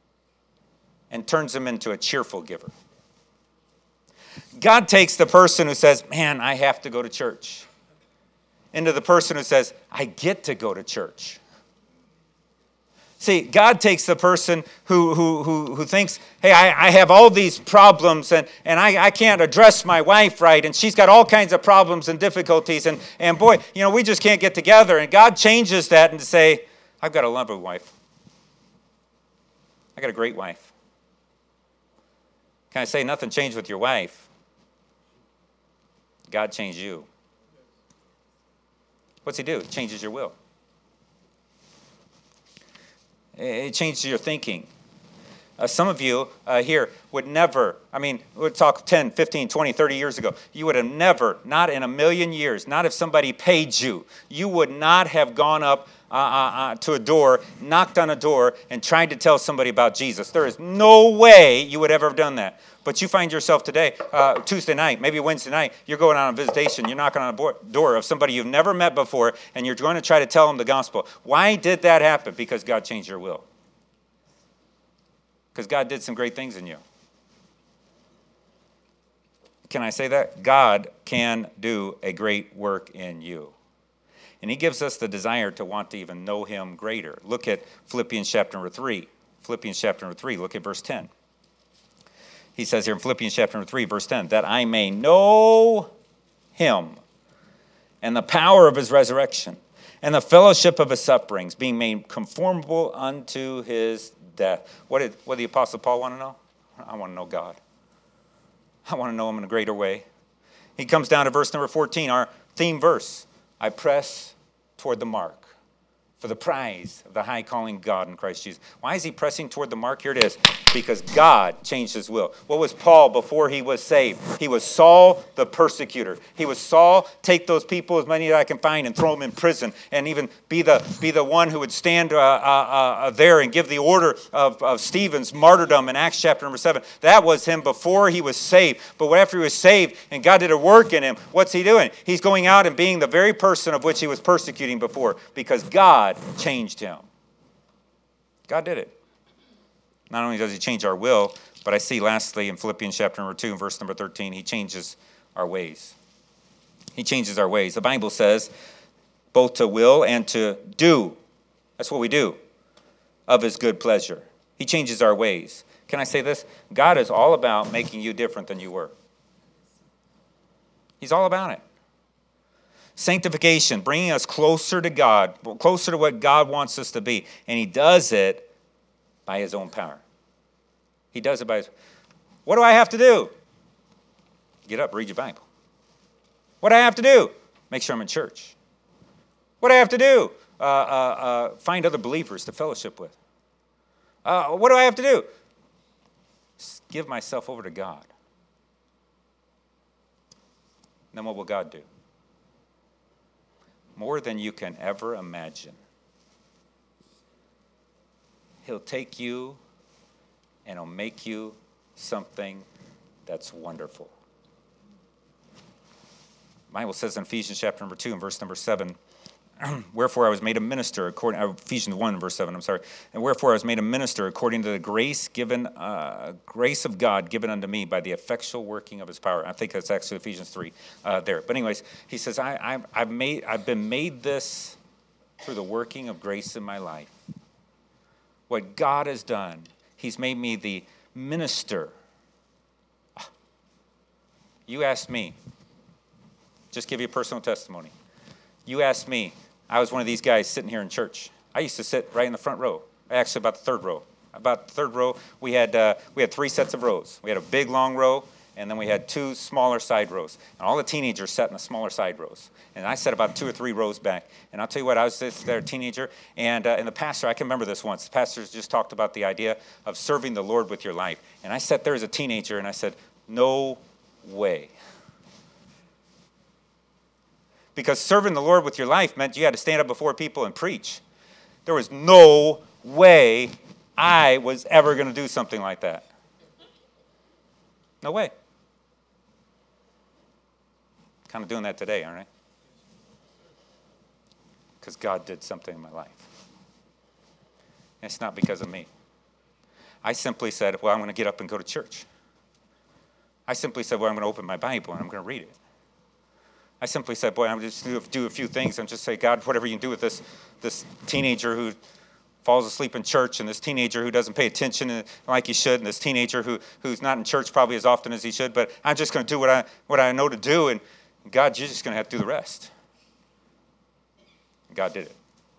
and turns him into a cheerful giver. God takes the person who says, man, I have to go to church, into the person who says, I get to go to church. See, God takes the person who thinks, hey, I have all these problems and I can't address my wife right, and she's got all kinds of problems and difficulties, and boy, you know, we just can't get together. And God changes that and to say, I've got a lovely wife. I got a great wife. Can I say nothing changed with your wife? God changed you. What's he do? He changes your will. It changes your thinking. Some of you here would never, we'll talk 10, 15, 20, 30 years ago. You would have never, not in a million years, not if somebody paid you, you would not have gone up to a door, knocked on a door, and tried to tell somebody about Jesus. There is no way you would ever have done that. But you find yourself today, Tuesday night, maybe Wednesday night, you're going on a visitation, you're knocking on a door of somebody you've never met before, and you're going to try to tell them the gospel. Why did that happen? Because God changed your will. Because God did some great things in you. Can I say that? God can do a great work in you. And he gives us the desire to want to even know him greater. Look at Philippians chapter number 3. Philippians chapter number 3, look at verse 10. He says here in Philippians chapter number 3, verse 10, that I may know him and the power of his resurrection and the fellowship of his sufferings, being made conformable unto his death. What did the Apostle Paul want to know? I want to know God. I want to know him in a greater way. He comes down to verse number 14, our theme verse. I press toward the mark for the prize of the high calling of God in Christ Jesus. Why is he pressing toward the mark? Here it is. Because God changed his will. What was Paul before he was saved? He was Saul the persecutor. He was Saul, take those people, as many as I can find, and throw them in prison, and even be the one who would stand there and give the order of Stephen's martyrdom in Acts chapter number 7. That was him before he was saved. But after he was saved and God did a work in him, what's he doing? He's going out and being the very person of which he was persecuting before, because God changed him. God did it. Not only does he change our will, but I see lastly in Philippians chapter number 2 and verse number 13, he changes our ways. He changes our ways. The Bible says both to will and to do. That's what we do. Of his good pleasure. He changes our ways. Can I say this? God is all about making you different than you were. He's all about it. Sanctification, bringing us closer to God, closer to what God wants us to be. And he does it by his own power. He does it by his... What do I have to do? Get up, read your Bible. What do I have to do? Make sure I'm in church. What do I have to do? Find other believers to fellowship with. What do I have to do? Give myself over to God. Then what will God do? More than you can ever imagine. He'll take you and he'll make you something that's wonderful. The Bible says in Ephesians chapter number 2 and verse number 7, wherefore I was made a minister according Ephesians 1 verse 7, and wherefore I was made a minister according to the grace of God given unto me by the effectual working of his power. I think that's actually Ephesians 3 there. But anyways, he says I've been made this through the working of grace in my life. What God has done, he's made me the minister. You asked me, just give you a personal testimony. You asked me, I was one of these guys sitting here in church. I used to sit right in the front row, actually about the third row. About the third row, we had 3 sets of rows. We had a big long row, and then we had 2 smaller side rows. And all the teenagers sat in the smaller side rows. And I sat about 2 or 3 rows back. And I'll tell you what, I was there a teenager, and the pastor, I can remember this once. The pastor just talked about the idea of serving the Lord with your life. And I sat there as a teenager, and I said, no way. Because serving the Lord with your life meant you had to stand up before people and preach. There was no way I was ever going to do something like that. No way. Kind of doing that today, aren't I? Because God did something in my life. And it's not because of me. I simply said, well, I'm going to get up and go to church. I simply said, well, I'm going to open my Bible and I'm going to read it. I simply said, boy, I'm just going to do a few things and just say, God, whatever you can do with this teenager who falls asleep in church, and this teenager who doesn't pay attention like he should, and this teenager who's not in church probably as often as he should, but I'm just going to do what I know to do, and God, you're just going to have to do the rest. And God did it.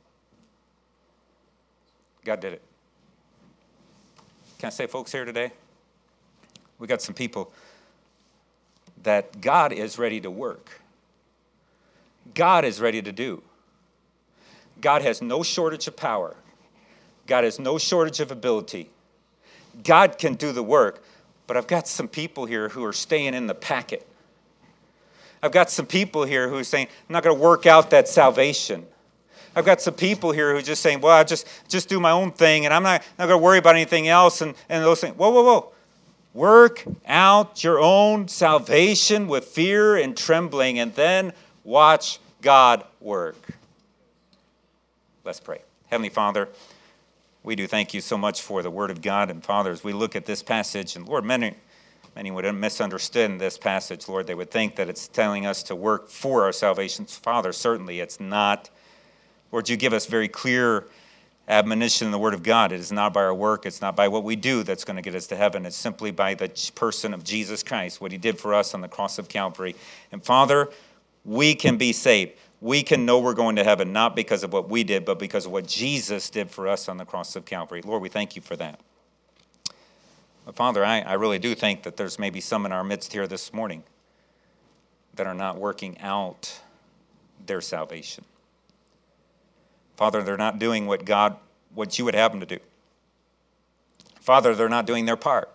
God did it. Can I say, folks, here today, we got some people that God is ready to work. God is ready to do. God has no shortage of power. God has no shortage of ability. God can do the work, but I've got some people here who are staying in the packet. I've got some people here who are saying, I'm not going to work out that salvation. I've got some people here who are just saying, well, I just do my own thing, and I'm not going to worry about anything else, and those things. Whoa. Work out your own salvation with fear and trembling, and then watch God work. Let's pray. Heavenly Father, we do thank you so much for the Word of God. And Father, as we look at this passage, and Lord, many would misunderstand this passage. Lord, they would think that it's telling us to work for our salvation. Father, certainly it's not. Lord, you give us very clear admonition in the Word of God. It is not by our work. It's not by what we do that's going to get us to heaven. It's simply by the person of Jesus Christ, what he did for us on the cross of Calvary. And Father, we can be saved. We can know we're going to heaven, not because of what we did, but because of what Jesus did for us on the cross of Calvary. Lord, we thank you for that. But Father, I really do think that there's maybe some in our midst here this morning that are not working out their salvation. Father, they're not doing what you would have them to do. Father, they're not doing their part.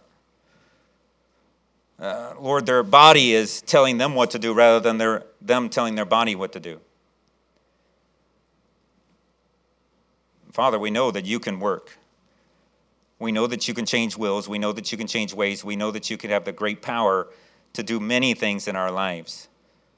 Lord, their body is telling them what to do rather than them telling their body what to do. Father, we know that you can work. We know that you can change wills. We know that you can change ways. We know that you can have the great power to do many things in our lives.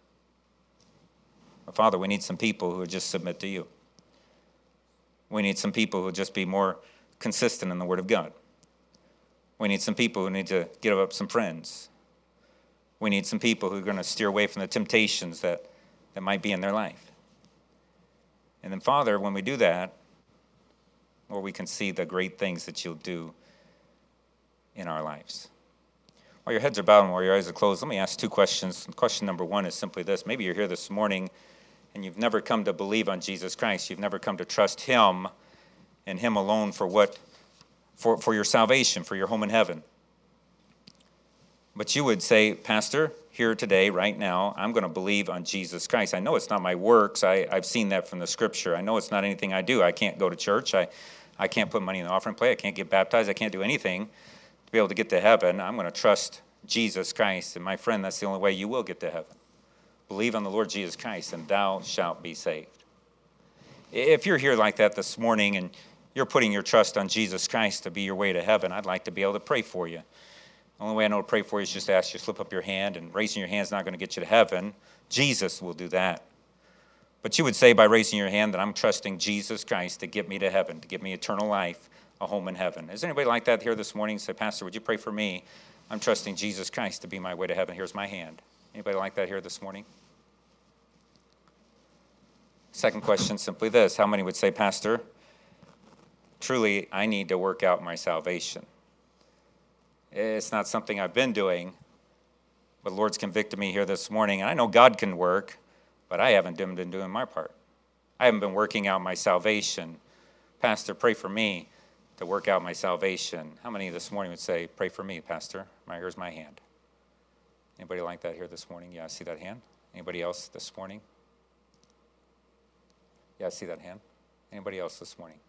But Father, we need some people who would just submit to you. We need some people who would just be more consistent in the Word of God. We need some people who need to give up some friends. We need some people who are going to steer away from the temptations that might be in their life. And then, Father, when we do that, Lord, we can see the great things that you'll do in our lives. While your heads are bowed and while your eyes are closed, let me ask two questions. Question number one is simply this. Maybe you're here this morning and you've never come to believe on Jesus Christ. You've never come to trust him and him alone for your salvation, for your home in heaven. But you would say, Pastor, here today, right now, I'm going to believe on Jesus Christ. I know it's not my works. I've seen that from the Scripture. I know it's not anything I do. I can't go to church. I can't put money in the offering plate. I can't get baptized. I can't do anything to be able to get to heaven. I'm going to trust Jesus Christ. And my friend, that's the only way you will get to heaven. Believe on the Lord Jesus Christ, and thou shalt be saved. If you're here like that this morning and you're putting your trust on Jesus Christ to be your way to heaven, I'd like to be able to pray for you. The only way I know to pray for you is just to ask you to slip up your hand, and raising your hand is not going to get you to heaven. Jesus will do that. But you would say by raising your hand that I'm trusting Jesus Christ to get me to heaven, to give me eternal life, a home in heaven. Is there anybody like that here this morning? Say, Pastor, would you pray for me? I'm trusting Jesus Christ to be my way to heaven. Here's my hand. Anybody like that here this morning? Second question, simply this. How many would say, Pastor, truly I need to work out my salvation? It's not something I've been doing, but the Lord's convicted me here this morning. And I know God can work, but I haven't been doing my part. I haven't been working out my salvation. Pastor, pray for me to work out my salvation. How many this morning would say, pray for me, Pastor? Here's my hand. Anybody like that here this morning? Yeah, I see that hand. Anybody else this morning? Yeah, I see that hand. Anybody else this morning?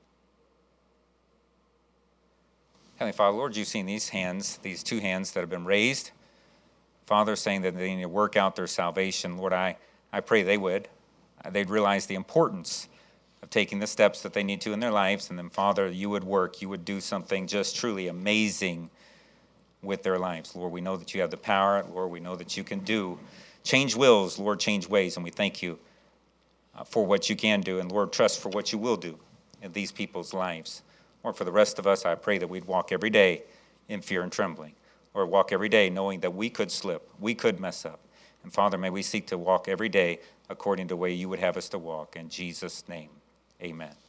Heavenly Father, Lord, you've seen these hands, these two hands that have been raised. Father, saying that they need to work out their salvation. Lord, I pray they would. They'd realize the importance of taking the steps that they need to in their lives. And then, Father, you would work. You would do something just truly amazing with their lives. Lord, we know that you have the power. Lord, we know that you can change wills. Lord, change ways. And we thank you for what you can do. And, Lord, trust for what you will do in these people's lives. Lord, for the rest of us, I pray that we'd walk every day in fear and trembling. Lord, walk every day knowing that we could slip, we could mess up. And Father, may we seek to walk every day according to the way you would have us to walk. In Jesus' name, amen.